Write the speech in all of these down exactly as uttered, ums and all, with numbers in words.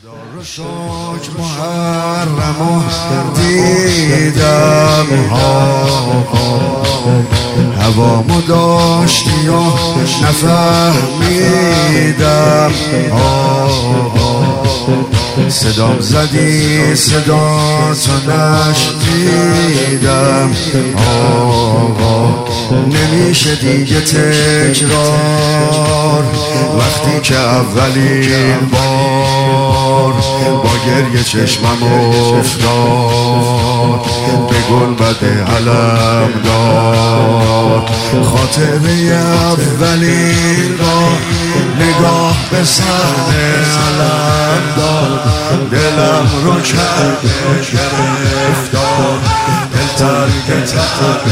خدا رو شکر محرم و دیدم هوامو داشتی و نفهمیدم صدام زدی صدا تو نشنیدم نمیشه دیگه تکرار وقتی که اولین بار با گریه چشمم افتاد به گنبد علم داد خاطره اولین بار نگاه به صحنه علم داد دلم رو کرد گرفتار دل ترک ترک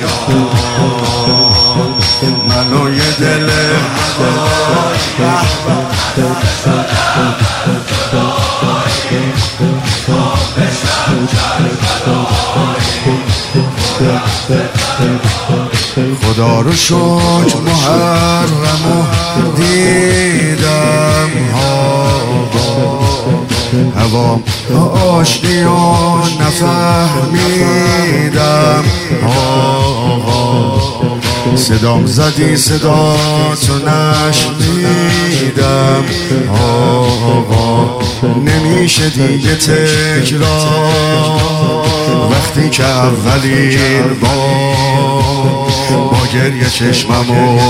منو یه دل خدا رو شکر محرم و دیدم هوام آشتی و نفهمیدم صدام زدی صدا تو نشنیدم نمیشه دیگه تکرار وقتی که اولین بار با گریه چشمم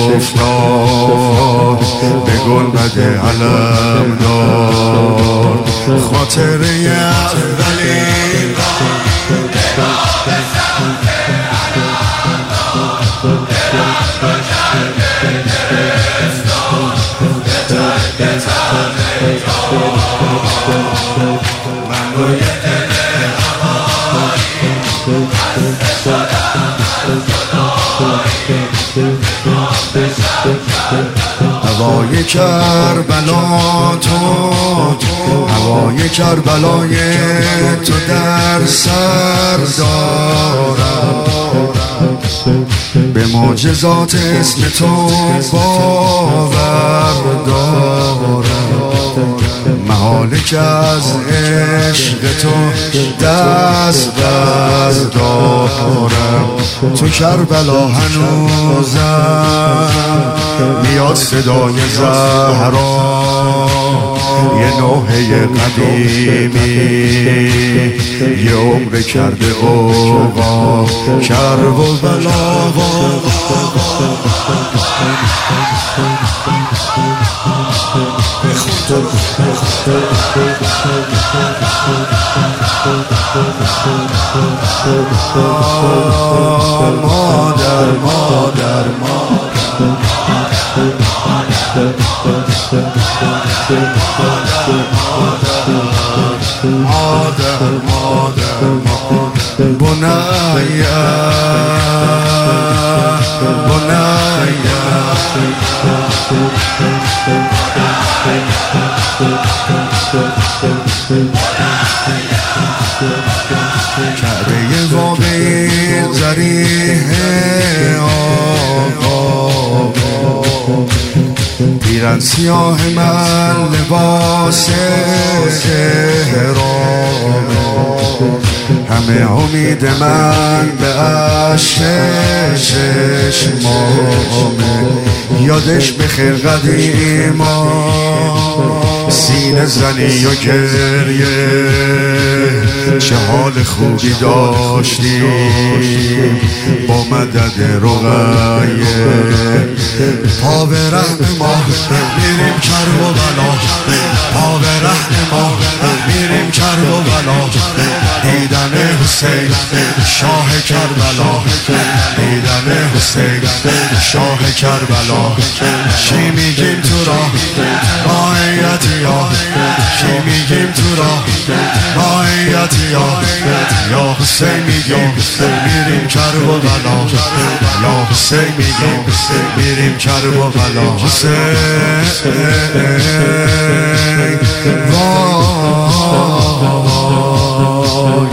افتاد به گنبد علم داد خاطره اولین بار نگاه به صحنه هوای کربلا تو هوای کربلای تو در سر دارم به معجزات اسم تو باور دارم محاله که از عشق تو دست بردارم تو کربلا هنوزم میاد صدای زهرا یه نوحه قدیمی یه عمر کرده اوقا کرب و بلا مادر مادر مادر مادر بنایا بنایا کعبه واقعی ضریح آقا پیرن سیاه من لباس احرام همه امید من به عشق چشمامه یادش بخیر قدیما سینه زنی و گریه چه حال خوبی داشتی با مدد رقیه پا به رحم ما میریم کرب و بلا پا به رحم ما میریم کرب و بلا دیدن حسین شاه کربلا دیدن حسین شاه کربلا چی میگیم تو را مایتی یا چی میگیم تو را مایتی یا یا حسین میگیم میریم کرب و بلا یا حسین میگیم میریم کرب و بلا حسین وای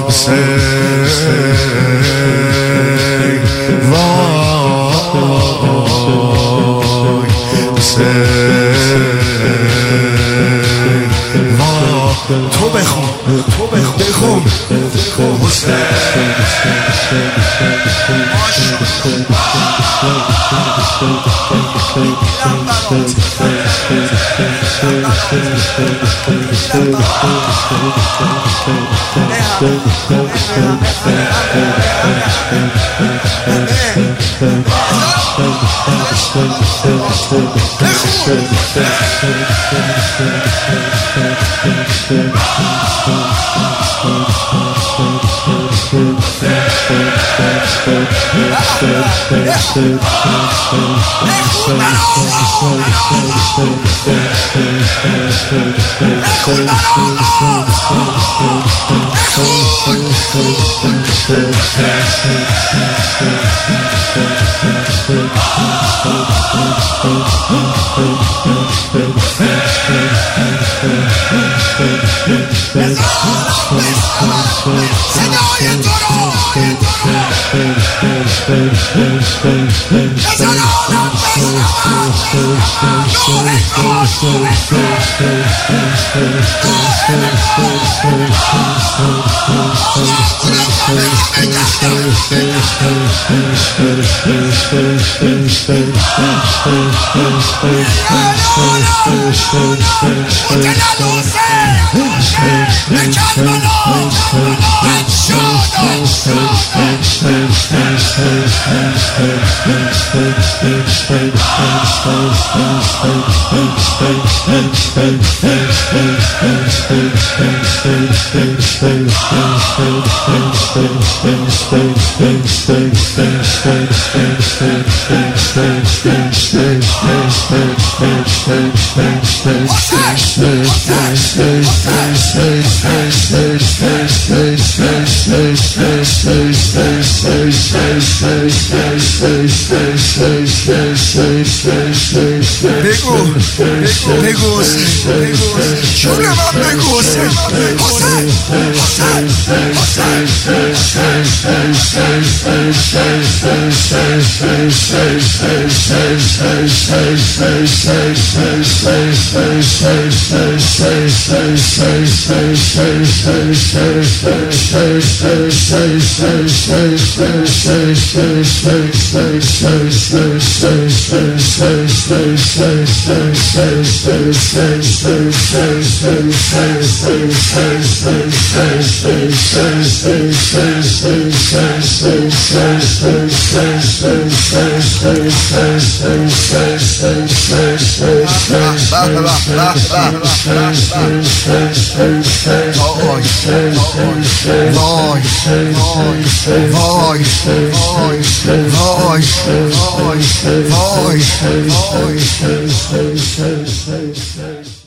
حسین وای حسین وای تو بخون تو بخون بخون بگو بگو جون من بگو حسین حسین وای وای وای وای